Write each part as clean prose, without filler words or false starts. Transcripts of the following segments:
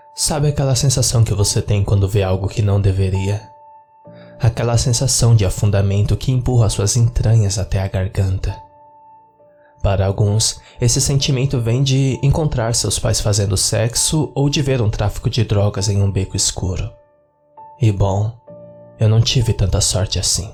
Sabe aquela sensação que você tem quando vê algo que não deveria? Aquela sensação de afundamento que empurra suas entranhas até a garganta. Para alguns, esse sentimento vem de encontrar seus pais fazendo sexo ou de ver um tráfico de drogas em um beco escuro. E bom, eu não tive tanta sorte assim.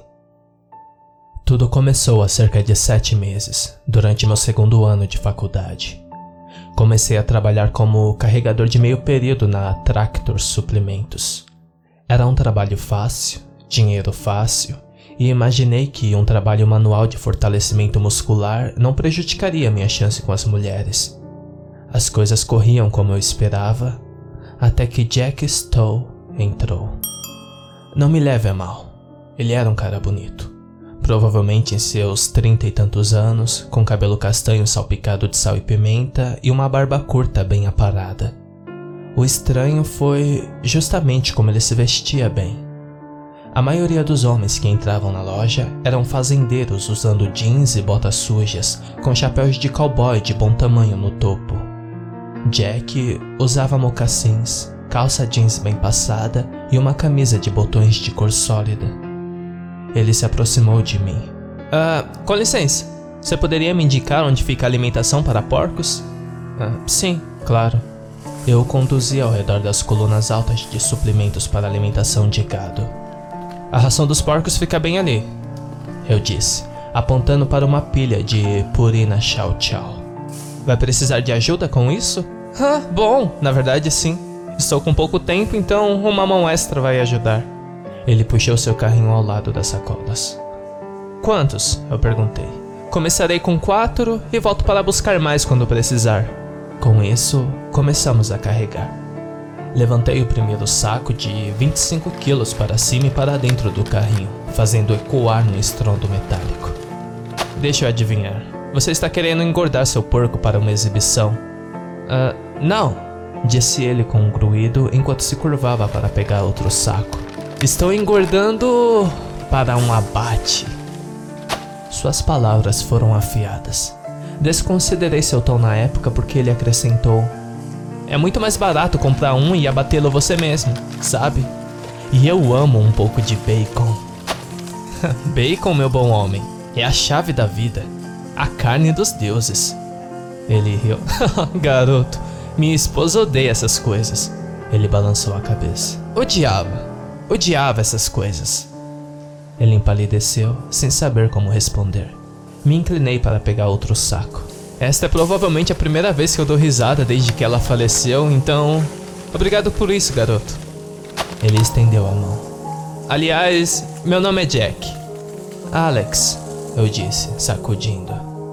Tudo começou há cerca de 7 meses, durante meu segundo ano de faculdade. Comecei a trabalhar como carregador de meio período na Tractor Suprimentos. Era um trabalho fácil, dinheiro fácil, e imaginei que um trabalho manual de fortalecimento muscular não prejudicaria minha chance com as mulheres. As coisas corriam como eu esperava, até que Jack Stowe entrou. Não me leve a mal, ele era um cara bonito. Provavelmente em seus 30 e tantos anos, com cabelo castanho salpicado de sal e pimenta e uma barba curta bem aparada. O estranho foi justamente como ele se vestia bem. A maioria dos homens que entravam na loja eram fazendeiros usando jeans e botas sujas, com chapéus de cowboy de bom tamanho no topo. Jack usava mocassins, calça jeans bem passada e uma camisa de botões de cor sólida. Ele se aproximou de mim. Com licença, você poderia me indicar onde fica a alimentação para porcos? Sim, claro. Eu o conduzi ao redor das colunas altas de suprimentos para alimentação de gado. A ração dos porcos fica bem ali, eu disse, apontando para uma pilha de Purina Chow Chow. Vai precisar de ajuda com isso? Bom, na verdade sim. Estou com pouco tempo, então uma mão extra vai ajudar. Ele puxou seu carrinho ao lado das sacolas. Quantos? Eu perguntei. Começarei com 4 e volto para buscar mais quando precisar. Com isso, começamos a carregar. Levantei o primeiro saco de 25 quilos para cima e para dentro do carrinho, fazendo ecoar no estrondo metálico. Deixa eu adivinhar. Você está querendo engordar seu porco para uma exibição? Não, disse ele com um grunhido enquanto se curvava para pegar outro saco. Estou engordando para um abate. Suas palavras foram afiadas. Desconsiderei seu tom na época porque ele acrescentou: é muito mais barato comprar um e abatê-lo você mesmo, sabe? E eu amo um pouco de bacon. Bacon, meu bom homem, é a chave da vida. A carne dos deuses. Ele riu. Garoto, minha esposa odeia essas coisas. Ele balançou a cabeça. Odiava essas coisas. Ele empalideceu, sem saber como responder. Me inclinei para pegar outro saco. Esta é provavelmente a primeira vez que eu dou risada desde que ela faleceu, então... Obrigado por isso, garoto. Ele estendeu a mão. Aliás, meu nome é Jack. Alex, eu disse, sacudindo.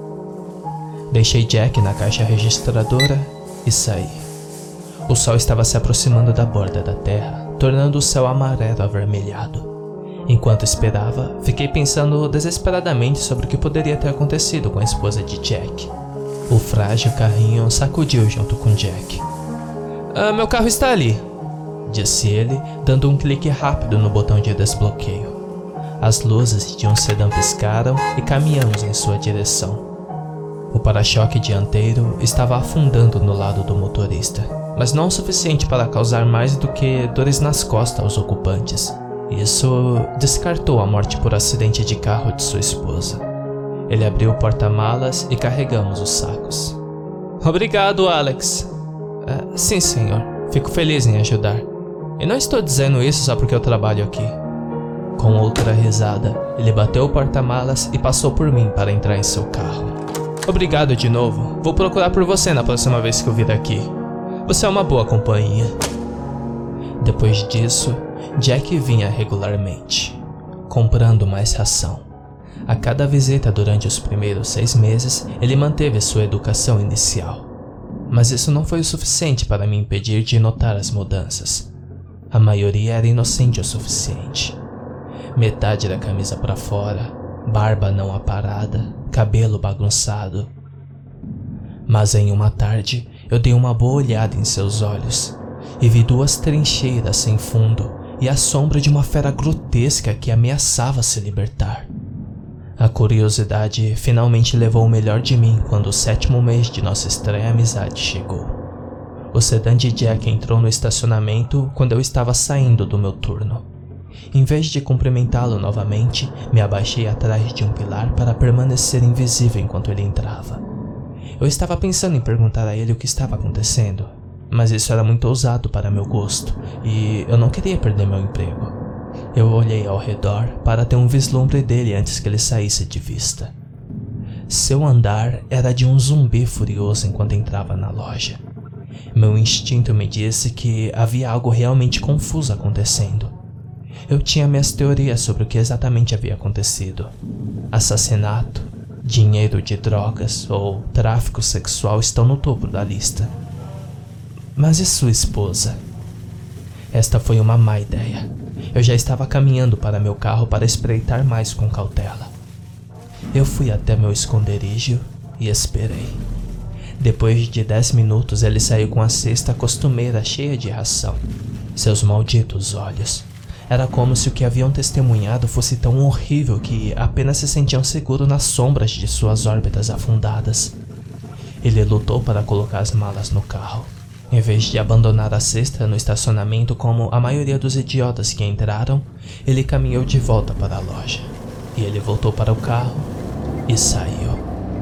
Deixei Jack na caixa registradora e saí. O sol estava se aproximando da borda da terra, tornando o céu amarelo avermelhado. Enquanto esperava, fiquei pensando desesperadamente sobre o que poderia ter acontecido com a esposa de Jack. O frágil carrinho sacudiu junto com Jack. Meu carro está ali, disse ele, dando um clique rápido no botão de desbloqueio. As luzes de um sedã piscaram e caminhamos em sua direção. O para-choque dianteiro estava afundando no lado do motorista, mas não o suficiente para causar mais do que dores nas costas aos ocupantes. Isso descartou a morte por acidente de carro de sua esposa. Ele abriu o porta-malas e carregamos os sacos. Obrigado, Alex. Sim, senhor. Fico feliz em ajudar. E não estou dizendo isso só porque eu trabalho aqui. Com outra risada, ele bateu o porta-malas e passou por mim para entrar em seu carro. Obrigado de novo. Vou procurar por você na próxima vez que eu vir aqui. Você é uma boa companhia. Depois disso, Jack vinha regularmente, comprando mais ração. A cada visita durante os primeiros 6 meses, ele manteve sua educação inicial. Mas isso não foi o suficiente para me impedir de notar as mudanças. A maioria era inocente o suficiente. Metade da camisa para fora, barba não aparada, cabelo bagunçado. Mas em uma tarde, eu dei uma boa olhada em seus olhos e vi 2 trincheiras sem fundo e a sombra de uma fera grotesca que ameaçava se libertar. A curiosidade finalmente levou o melhor de mim quando o 7º mês de nossa estranha amizade chegou. O sedã de Jack entrou no estacionamento quando eu estava saindo do meu turno. Em vez de cumprimentá-lo novamente, me abaixei atrás de um pilar para permanecer invisível enquanto ele entrava. Eu estava pensando em perguntar a ele o que estava acontecendo, mas isso era muito ousado para meu gosto e eu não queria perder meu emprego. Eu olhei ao redor para ter um vislumbre dele antes que ele saísse de vista. Seu andar era de um zumbi furioso enquanto entrava na loja. Meu instinto me disse que havia algo realmente confuso acontecendo. Eu tinha minhas teorias sobre o que exatamente havia acontecido. Assassinato, dinheiro de drogas ou tráfico sexual estão no topo da lista. Mas e sua esposa? Esta foi uma má ideia. Eu já estava caminhando para meu carro para espreitar mais com cautela. Eu fui até meu esconderijo e esperei. Depois de 10 minutos, ele saiu com a cesta costumeira cheia de ração. Seus malditos olhos. Era como se o que haviam testemunhado fosse tão horrível que apenas se sentiam seguros nas sombras de suas órbitas afundadas. Ele lutou para colocar as malas no carro. Em vez de abandonar a cesta no estacionamento como a maioria dos idiotas que entraram, ele caminhou de volta para a loja. E ele voltou para o carro e saiu.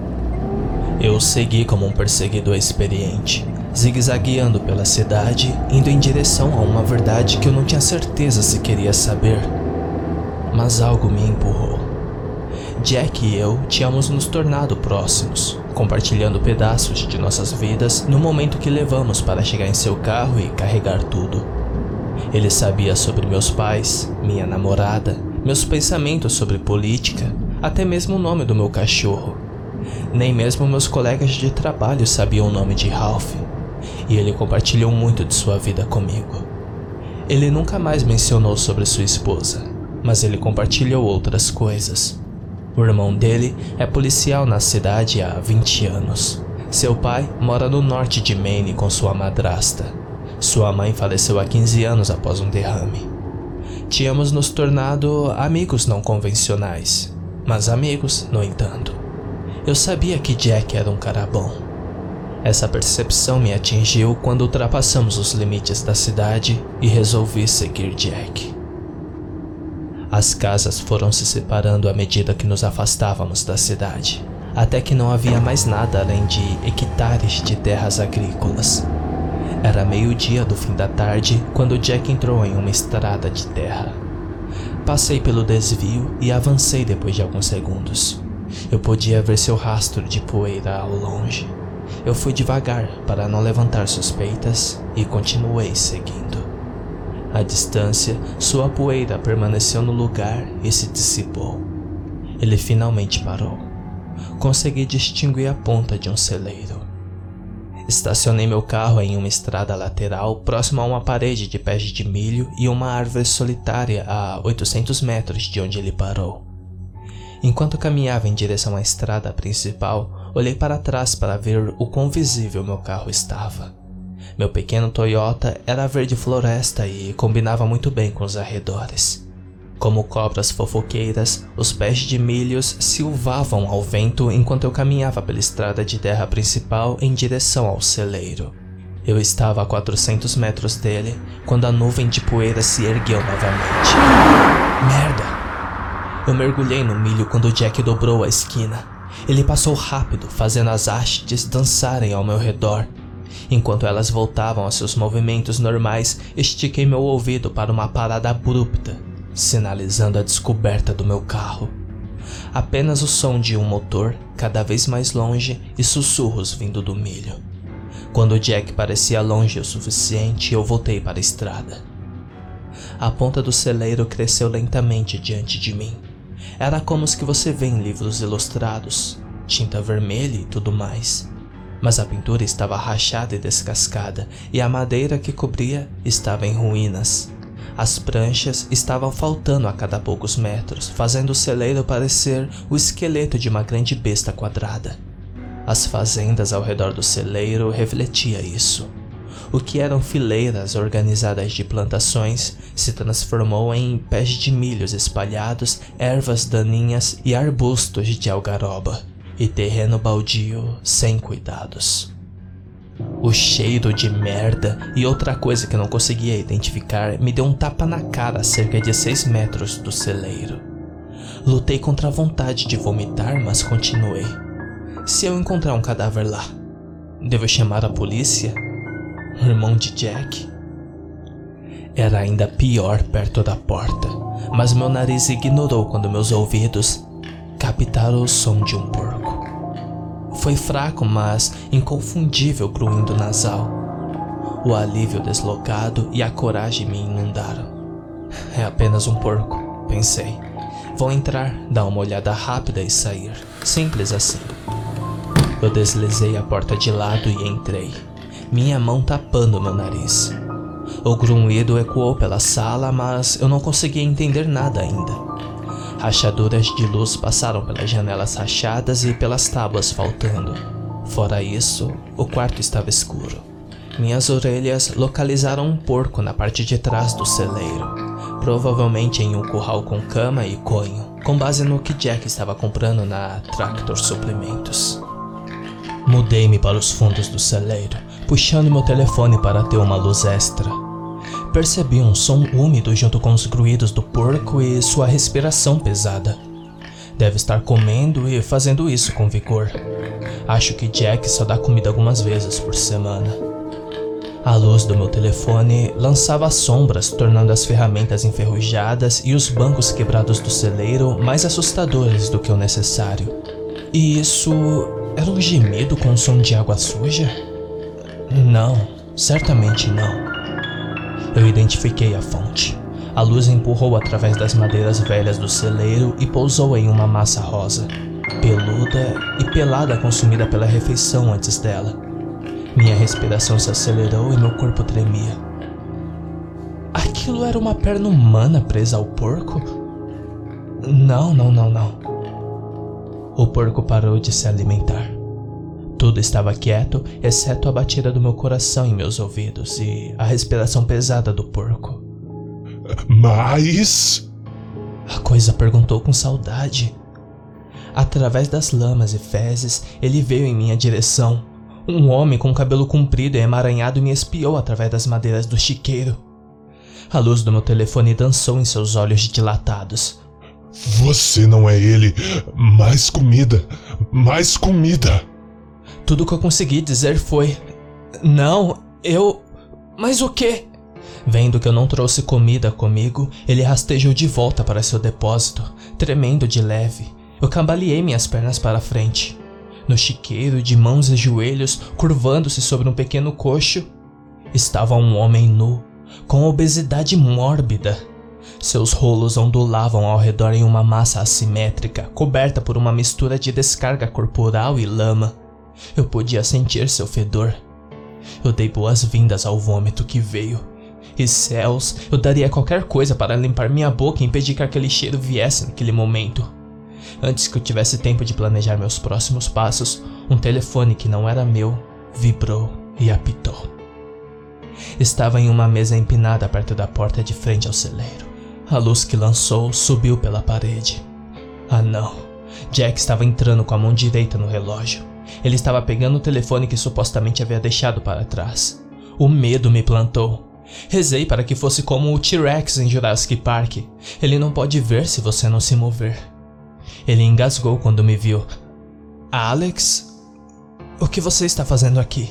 Eu segui como um perseguidor experiente, zigue-zagueando pela cidade, indo em direção a uma verdade que eu não tinha certeza se queria saber. Mas algo me empurrou. Jack e eu tínhamos nos tornado próximos, compartilhando pedaços de nossas vidas no momento que levamos para chegar em seu carro e carregar tudo. Ele sabia sobre meus pais, minha namorada, meus pensamentos sobre política, até mesmo o nome do meu cachorro. Nem mesmo meus colegas de trabalho sabiam o nome de Ralph, e ele compartilhou muito de sua vida comigo. Ele nunca mais mencionou sobre sua esposa, mas ele compartilhou outras coisas. O irmão dele é policial na cidade há 20 anos. Seu pai mora no norte de Maine com sua madrasta. Sua mãe faleceu há 15 anos após um derrame. Tínhamos nos tornado amigos não convencionais, mas amigos, no entanto. Eu sabia que Jack era um cara bom. Essa percepção me atingiu quando ultrapassamos os limites da cidade e resolvi seguir Jack. As casas foram se separando à medida que nos afastávamos da cidade, até que não havia mais nada além de hectares de terras agrícolas. Era meio-dia do fim da tarde quando Jack entrou em uma estrada de terra. Passei pelo desvio e avancei depois de alguns segundos. Eu podia ver seu rastro de poeira ao longe. Eu fui devagar para não levantar suspeitas e continuei seguindo. À distância, sua poeira permaneceu no lugar e se dissipou. Ele finalmente parou. Consegui distinguir a ponta de um celeiro. Estacionei meu carro em uma estrada lateral próximo a uma parede de pés de milho e uma árvore solitária a 800 metros de onde ele parou. Enquanto caminhava em direção à estrada principal, olhei para trás para ver o quão visível meu carro estava. Meu pequeno Toyota era verde floresta e combinava muito bem com os arredores. Como cobras fofoqueiras, os pés de milhos silvavam ao vento enquanto eu caminhava pela estrada de terra principal em direção ao celeiro. Eu estava a 400 metros dele quando a nuvem de poeira se ergueu novamente. Merda! Eu mergulhei no milho quando Jack dobrou a esquina. Ele passou rápido, fazendo as hastes dançarem ao meu redor. Enquanto elas voltavam a seus movimentos normais, estiquei meu ouvido para uma parada abrupta, sinalizando a descoberta do meu carro. Apenas o som de um motor, cada vez mais longe, e sussurros vindo do milho. Quando Jack parecia longe o suficiente, eu voltei para a estrada. A ponta do celeiro cresceu lentamente diante de mim. Era como os que você vê em livros ilustrados, tinta vermelha e tudo mais. Mas a pintura estava rachada e descascada, e a madeira que cobria estava em ruínas. As pranchas estavam faltando a cada poucos metros, fazendo o celeiro parecer o esqueleto de uma grande besta quadrada. As fazendas ao redor do celeiro refletiam isso. O que eram fileiras organizadas de plantações se transformou em pés de milhos espalhados, ervas daninhas e arbustos de algaroba, e terreno baldio sem cuidados. O cheiro de merda e outra coisa que eu não conseguia identificar me deu um tapa na cara a cerca de 6 metros do celeiro. Lutei contra a vontade de vomitar, mas continuei. Se eu encontrar um cadáver lá, devo chamar a polícia? O irmão de Jack? Era ainda pior perto da porta, mas meu nariz ignorou quando meus ouvidos captaram o som de um porco. Foi fraco, mas inconfundível grunhido nasal. O alívio deslocado e a coragem me inundaram. É apenas um porco, pensei. Vou entrar, dar uma olhada rápida e sair. Simples assim. Eu deslizei a porta de lado e entrei, minha mão tapando meu nariz. O grunhido ecoou pela sala, mas eu não conseguia entender nada ainda. Rachaduras de luz passaram pelas janelas rachadas e pelas tábuas faltando. Fora isso, o quarto estava escuro. Minhas orelhas localizaram um porco na parte de trás do celeiro, provavelmente em um curral com cama e conho, com base no que Jack estava comprando na Tractor Suprimentos. Mudei-me para os fundos do celeiro, puxando meu telefone para ter uma luz extra. Percebi um som úmido junto com os grunhidos do porco e sua respiração pesada. Deve estar comendo e fazendo isso com vigor. Acho que Jack só dá comida algumas vezes por semana. A luz do meu telefone lançava sombras, tornando as ferramentas enferrujadas e os bancos quebrados do celeiro mais assustadores do que o necessário. E isso era um gemido com som de água suja? Não, certamente não. Eu identifiquei a fonte. A luz empurrou através das madeiras velhas do celeiro e pousou em uma massa rosa, peluda e pelada consumida pela refeição antes dela. Minha respiração se acelerou e meu corpo tremia. Aquilo era uma perna humana presa ao porco? Não. O porco parou de se alimentar. Tudo estava quieto, exceto a batida do meu coração em meus ouvidos e a respiração pesada do porco. Mas... A coisa perguntou com saudade. Através das lamas e fezes, ele veio em minha direção. Um homem com cabelo comprido e emaranhado me espiou através das madeiras do chiqueiro. A luz do meu telefone dançou em seus olhos dilatados. Você não é ele. Mais comida. Mais comida. Tudo que eu consegui dizer foi... Não, eu... Mas o quê? Vendo que eu não trouxe comida comigo, ele rastejou de volta para seu depósito, tremendo de leve. Eu cambaleei minhas pernas para a frente. No chiqueiro, de mãos e joelhos, curvando-se sobre um pequeno coxo, estava um homem nu, com obesidade mórbida. Seus rolos ondulavam ao redor em uma massa assimétrica, coberta por uma mistura de descarga corporal e lama. Eu podia sentir seu fedor. Eu dei boas-vindas ao vômito que veio. E céus, eu daria qualquer coisa para limpar minha boca e impedir que aquele cheiro viesse naquele momento. Antes que eu tivesse tempo de planejar meus próximos passos, um telefone que não era meu vibrou e apitou. Estava em uma mesa empinada perto da porta de frente ao celeiro. A luz que lançou subiu pela parede. Ah não, Jack estava entrando com a mão direita no relógio. Ele estava pegando o telefone que supostamente havia deixado para trás. O medo me plantou. Rezei para que fosse como o T-Rex em Jurassic Park. Ele não pode ver se você não se mover. Ele engasgou quando me viu. Alex? O que você está fazendo aqui?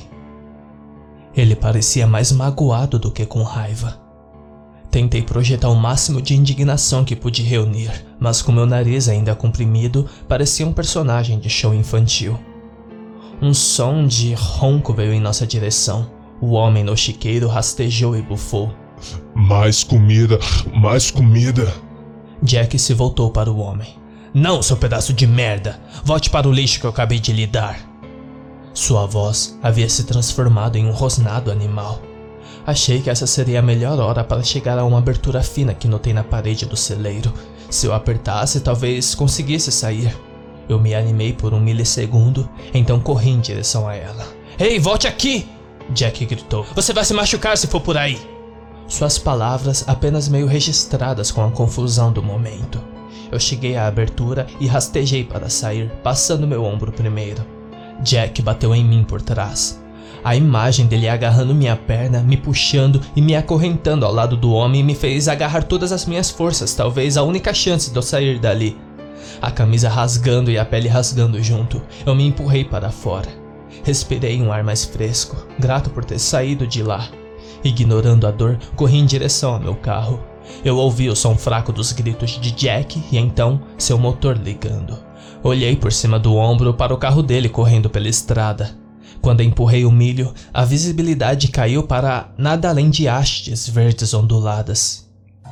Ele parecia mais magoado do que com raiva. Tentei projetar o máximo de indignação que pude reunir, mas com meu nariz ainda comprimido, parecia um personagem de show infantil. Um som de ronco veio em nossa direção. O homem no chiqueiro rastejou e bufou. Mais comida, mais comida. Jack se voltou para o homem. Não, seu pedaço de merda! Volte para o lixo que eu acabei de lhe dar. Sua voz havia se transformado em um rosnado animal. Achei que essa seria a melhor hora para chegar a uma abertura fina que notei na parede do celeiro. Se eu apertasse, talvez conseguisse sair. Eu me animei por 1 milissegundo, então corri em direção a ela. Ei, volte aqui! Jack gritou. Você vai se machucar se for por aí! Suas palavras apenas meio registradas com a confusão do momento. Eu cheguei à abertura e rastejei para sair, passando meu ombro primeiro. Jack bateu em mim por trás. A imagem dele agarrando minha perna, me puxando e me acorrentando ao lado do homem me fez agarrar todas as minhas forças, talvez a única chance de eu sair dali. A camisa rasgando e a pele rasgando junto, eu me empurrei para fora. Respirei um ar mais fresco, grato por ter saído de lá. Ignorando a dor, corri em direção ao meu carro. Eu ouvi o som fraco dos gritos de Jack e então seu motor ligando. Olhei por cima do ombro para o carro dele correndo pela estrada. Quando empurrei o milho, a visibilidade caiu para nada além de hastes verdes onduladas.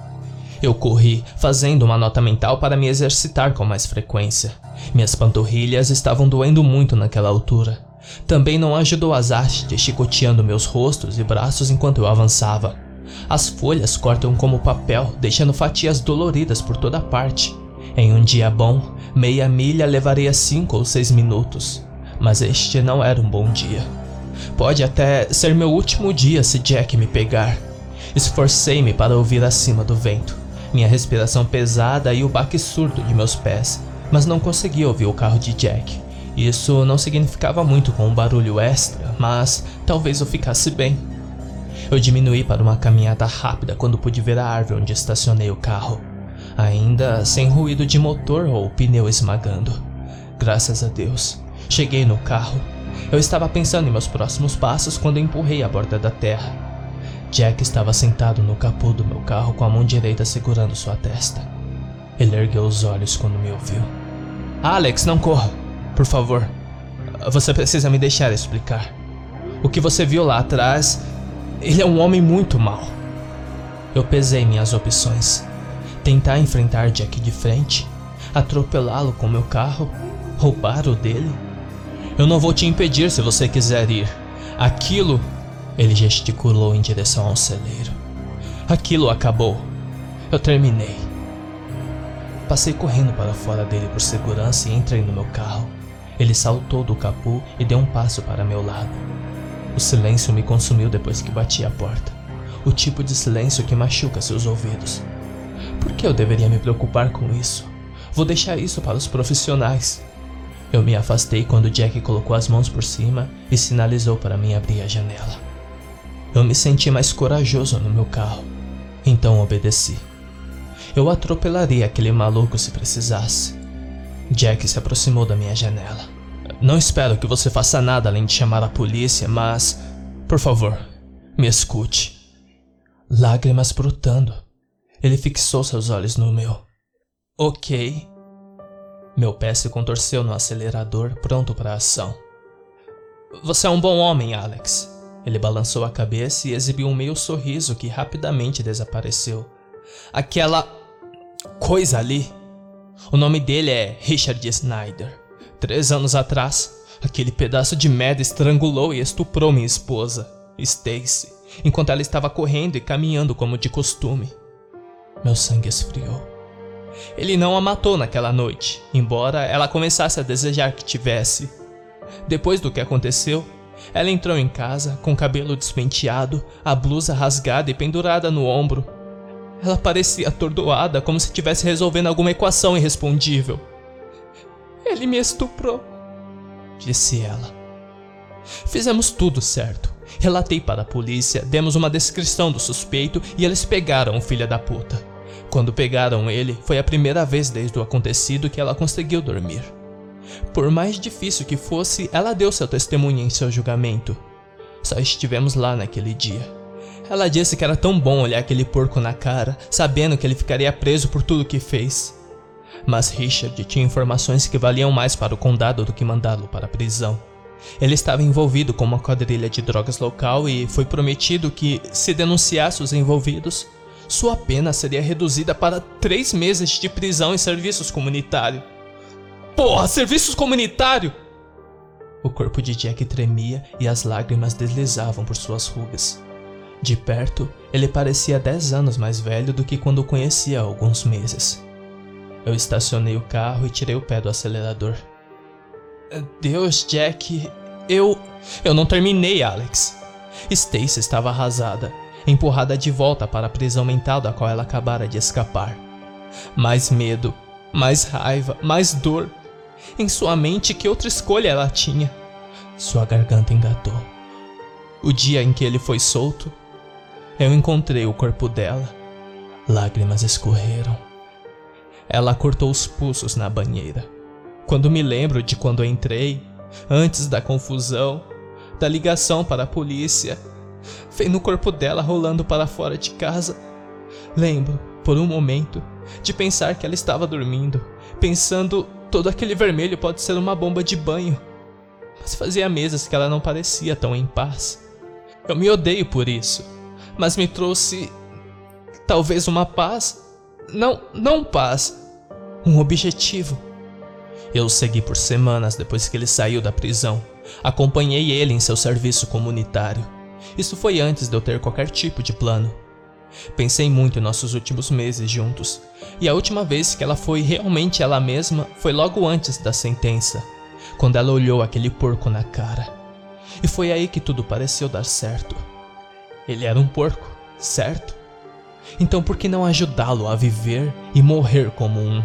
Eu corri, fazendo uma nota mental para me exercitar com mais frequência. Minhas panturrilhas estavam doendo muito naquela altura. Também não ajudou as hastes chicoteando meus rostos e braços enquanto eu avançava. As folhas cortam como papel, deixando fatias doloridas por toda parte. Em um dia bom, meia milha levaria 5 ou 6 minutos. Mas este não era um bom dia. Pode até ser meu último dia se Jack me pegar. Esforcei-me para ouvir acima do vento, minha respiração pesada e o baque surdo de meus pés, mas não conseguia ouvir o carro de Jack. Isso não significava muito com um barulho extra, mas talvez eu ficasse bem. Eu diminuí para uma caminhada rápida quando pude ver a árvore onde estacionei o carro, ainda sem ruído de motor ou pneu esmagando. Graças a Deus. Cheguei no carro. Eu estava pensando em meus próximos passos quando empurrei a borda da terra. Jack estava sentado no capô do meu carro com a mão direita segurando sua testa. Ele ergueu os olhos quando me ouviu. Alex, não corra, por favor. Você precisa me deixar explicar. O que você viu lá atrás, ele é um homem muito mau. Eu pesei minhas opções. Tentar enfrentar Jack de frente, atropelá-lo com meu carro, roubar o dele. Eu não vou te impedir se você quiser ir. Aquilo... Ele gesticulou em direção ao celeiro. Aquilo acabou. Eu terminei. Passei correndo para fora dele por segurança e entrei no meu carro. Ele saltou do capô e deu um passo para meu lado. O silêncio me consumiu depois que bati a porta. O tipo de silêncio que machuca seus ouvidos. Por que eu deveria me preocupar com isso? Vou deixar isso para os profissionais. Eu me afastei quando Jack colocou as mãos por cima e sinalizou para mim abrir a janela. Eu me senti mais corajoso no meu carro, então obedeci. Eu atropelaria aquele maluco se precisasse. Jack se aproximou da minha janela. Não espero que você faça nada além de chamar a polícia, mas, por favor, me escute. Lágrimas brotando. Ele fixou seus olhos no meu. Ok. Meu pé se contorceu no acelerador, pronto para a ação. Você é um bom homem, Alex. Ele balançou a cabeça e exibiu um meio sorriso que rapidamente desapareceu. Aquela coisa ali. O nome dele é Richard Snyder. 3 anos atrás, aquele pedaço de merda estrangulou e estuprou minha esposa, Stacy, enquanto ela estava correndo e caminhando como de costume. Meu sangue esfriou. Ele não a matou naquela noite, embora ela começasse a desejar que tivesse. Depois do que aconteceu, ela entrou em casa com o cabelo despenteado, a blusa rasgada e pendurada no ombro. Ela parecia atordoada, como se estivesse resolvendo alguma equação irrespondível. Ele me estuprou, disse ela. Fizemos tudo certo. Relatei para a polícia, demos uma descrição do suspeito e eles pegaram o filho da puta. Quando pegaram ele, foi a primeira vez desde o acontecido que ela conseguiu dormir. Por mais difícil que fosse, ela deu seu testemunho em seu julgamento. Só estivemos lá naquele dia. Ela disse que era tão bom olhar aquele porco na cara, sabendo que ele ficaria preso por tudo que fez. Mas Richard tinha informações que valiam mais para o condado do que mandá-lo para a prisão. Ele estava envolvido com uma quadrilha de drogas local e foi prometido que, se denunciasse os envolvidos, sua pena seria reduzida para 3 meses de prisão em serviços comunitários. Porra, serviços comunitários! O corpo de Jack tremia e as lágrimas deslizavam por suas rugas. De perto, ele parecia 10 anos mais velho do que quando o conhecia há alguns meses. Eu estacionei o carro e tirei o pé do acelerador. Deus, Jack, eu não terminei, Alex. Stacy estava arrasada, empurrada de volta para a prisão mental da qual ela acabara de escapar. Mais medo, mais raiva, mais dor. Em sua mente, que outra escolha ela tinha? Sua garganta engatou. O dia em que ele foi solto, eu encontrei o corpo dela. Lágrimas escorreram. Ela cortou os pulsos na banheira. Quando me lembro de quando entrei, antes da confusão, da ligação para a polícia, vendo o corpo dela rolando para fora de casa, lembro, por um momento, de pensar que ela estava dormindo, pensando todo aquele vermelho pode ser uma bomba de banho. Mas fazia meses que ela não parecia tão em paz. Eu me odeio por isso, mas me trouxe talvez uma paz. Não paz, um objetivo. Eu o segui por semanas depois que ele saiu da prisão. Acompanhei ele em seu serviço comunitário. Isso foi antes de eu ter qualquer tipo de plano. Pensei muito em nossos últimos meses juntos, e a última vez que ela foi realmente ela mesma foi logo antes da sentença, quando ela olhou aquele porco na cara. E foi aí que tudo pareceu dar certo. Ele era um porco, certo? Então por que não ajudá-lo a viver e morrer como um?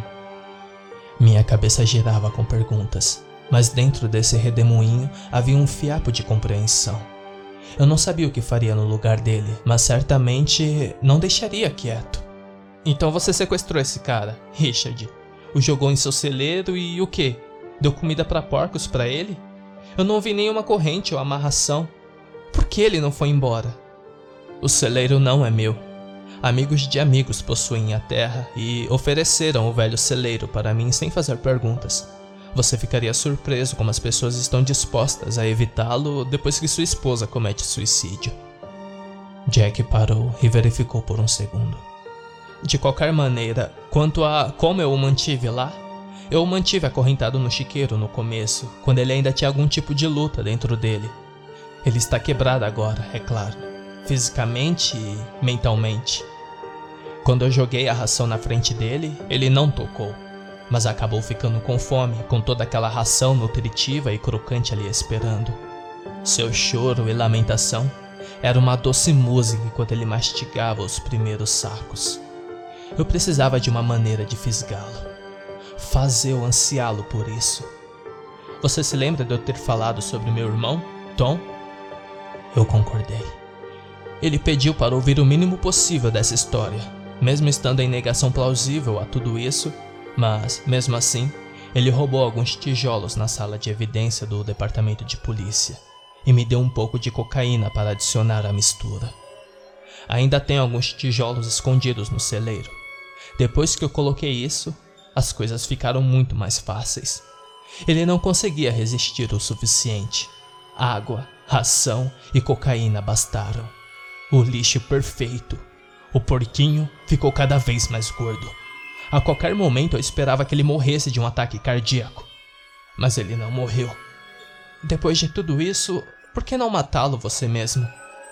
Minha cabeça girava com perguntas, mas dentro desse redemoinho havia um fiapo de compreensão. Eu não sabia o que faria no lugar dele, mas certamente não deixaria quieto. Então você sequestrou esse cara, Richard, o jogou em seu celeiro e o quê? Deu comida para porcos para ele? Eu não vi nenhuma corrente ou amarração. Por que ele não foi embora? O celeiro não é meu. Amigos de amigos possuem a terra e ofereceram o velho celeiro para mim sem fazer perguntas. Você ficaria surpreso como as pessoas estão dispostas a evitá-lo depois que sua esposa comete suicídio. Jack parou e verificou por um segundo. De qualquer maneira, quanto a como eu o mantive lá, eu o mantive acorrentado no chiqueiro no começo, quando ele ainda tinha algum tipo de luta dentro dele. Ele está quebrado agora, é claro, fisicamente e mentalmente. Quando eu joguei a ração na frente dele, ele não tocou, mas acabou ficando com fome, com toda aquela ração nutritiva e crocante ali esperando. Seu choro e lamentação era uma doce música enquanto ele mastigava os primeiros sacos. Eu precisava de uma maneira de fisgá-lo, fazer-o ansiá-lo por isso. Você se lembra de eu ter falado sobre meu irmão, Tom? Eu concordei. Ele pediu para ouvir o mínimo possível dessa história, mesmo estando em negação plausível a tudo isso, mas, mesmo assim, ele roubou alguns tijolos na sala de evidência do departamento de polícia e me deu um pouco de cocaína para adicionar à mistura. Ainda tenho alguns tijolos escondidos no celeiro. Depois que eu coloquei isso, as coisas ficaram muito mais fáceis. Ele não conseguia resistir o suficiente. Água, ração e cocaína bastaram. O lixo perfeito. O porquinho ficou cada vez mais gordo. A qualquer momento eu esperava que ele morresse de um ataque cardíaco. Mas ele não morreu. Depois de tudo isso, por que não matá-lo você mesmo?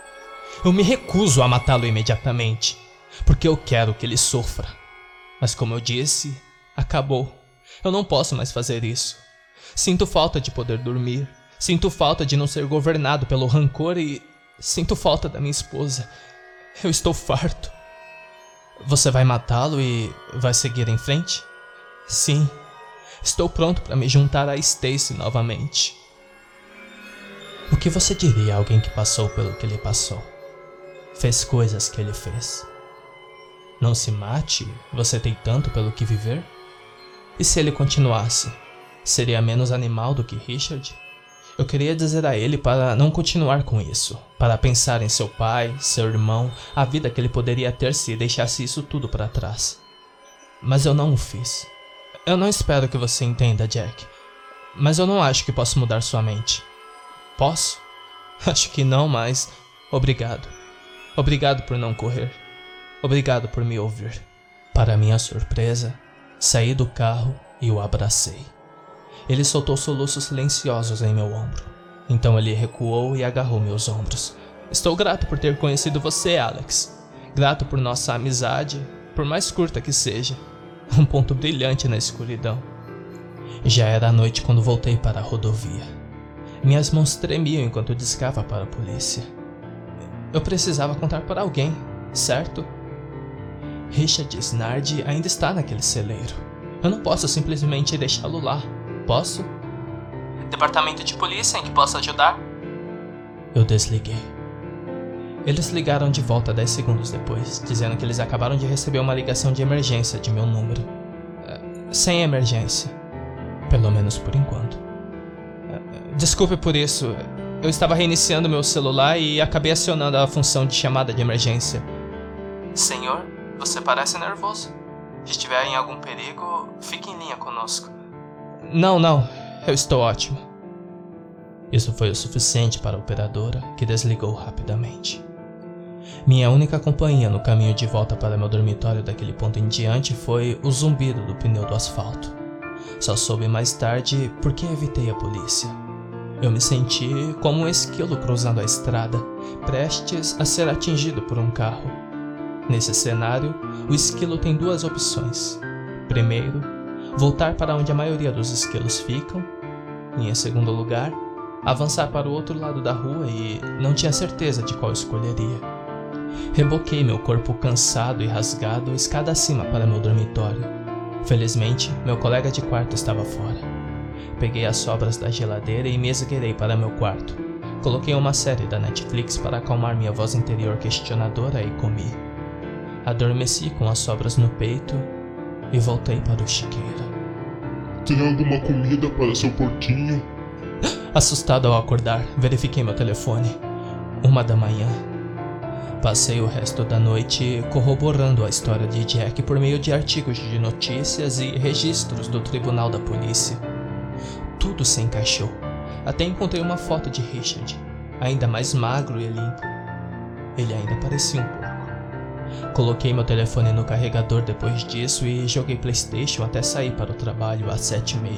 Eu me recuso a matá-lo imediatamente, porque eu quero que ele sofra. Mas como eu disse, acabou. Eu não posso mais fazer isso. Sinto falta de poder dormir. Sinto falta de não ser governado pelo rancor e sinto falta da minha esposa. Eu estou farto. Você vai matá-lo e vai seguir em frente? Sim. Estou pronto para me juntar a Stacy novamente. O que você diria a alguém que passou pelo que ele passou? Fez coisas que ele fez. Não se mate, você tem tanto pelo que viver? E se ele continuasse, seria menos animal do que Richard? Eu queria dizer a ele para não continuar com isso, para pensar em seu pai, seu irmão, a vida que ele poderia ter se deixasse isso tudo para trás. Mas eu não o fiz. Eu não espero que você entenda, Jack, mas eu não acho que posso mudar sua mente. Posso? Acho que não, mas obrigado. Obrigado por não correr. Obrigado por me ouvir. Para minha surpresa, saí do carro e o abracei. Ele soltou soluços silenciosos em meu ombro. Então ele recuou e agarrou meus ombros. Estou grato por ter conhecido você, Alex. Grato por nossa amizade, por mais curta que seja. Um ponto brilhante na escuridão. Já era noite quando voltei para a rodovia. Minhas mãos tremiam enquanto discava para a polícia. Eu precisava contar para alguém, certo? Richard Snard ainda está naquele celeiro. Eu não posso simplesmente deixá-lo lá. Posso? Departamento de polícia em que posso ajudar? Eu desliguei. Eles ligaram de volta 10 segundos depois, dizendo que eles acabaram de receber uma ligação de emergência de meu número. Sem emergência. Pelo menos por enquanto. Desculpe por isso. Eu estava reiniciando meu celular e acabei acionando a função de chamada de emergência. Senhor, você parece nervoso. Se estiver em algum perigo, fique em linha conosco. Não, eu estou ótimo. Isso foi o suficiente para a operadora, que desligou rapidamente. Minha única companhia no caminho de volta para meu dormitório daquele ponto em diante foi o zumbido do pneu do asfalto. Só soube mais tarde por que evitei a polícia. Eu me senti como um esquilo cruzando a estrada, prestes a ser atingido por um carro. Nesse cenário, o esquilo tem duas opções. Primeiro, voltar para onde a maioria dos esquilos ficam. E, em segundo lugar, avançar para o outro lado da rua e não tinha certeza de qual escolheria. Reboquei meu corpo cansado e rasgado escada acima para meu dormitório. Felizmente, meu colega de quarto estava fora. Peguei as sobras da geladeira e me esgueirei para meu quarto. Coloquei uma série da Netflix para acalmar minha voz interior questionadora e comi. Adormeci com as sobras no peito e voltei para o chiqueiro. Tem alguma comida para seu porquinho? Assustado ao acordar, verifiquei meu telefone. 1 da manhã. Passei o resto da noite corroborando a história de Jack por meio de artigos de notícias e registros do tribunal da polícia. Tudo se encaixou. Até encontrei uma foto de Richard, ainda mais magro e limpo. Ele ainda parecia um porco. Coloquei meu telefone no carregador depois disso e joguei PlayStation até sair para o trabalho às 7h30.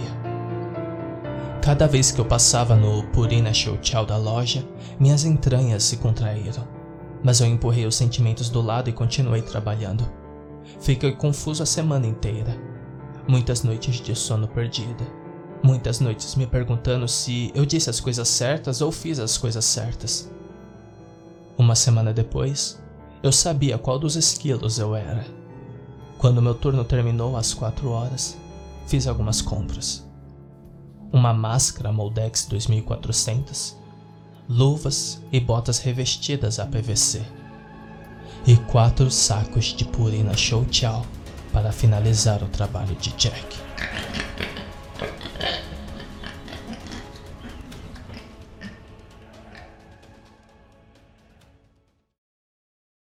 Cada vez que eu passava no Purina Show Chow da loja, minhas entranhas se contraíram. Mas eu empurrei os sentimentos do lado e continuei trabalhando. Fiquei confuso a semana inteira. Muitas noites de sono perdida. Muitas noites me perguntando se eu disse as coisas certas ou fiz as coisas certas. Uma semana depois, eu sabia qual dos esquilos eu era. Quando meu turno terminou às 4 horas, fiz algumas compras. Uma máscara Moldex 2400, luvas e botas revestidas a PVC, e 4 sacos de Purina Show Chow para finalizar o trabalho de Jack.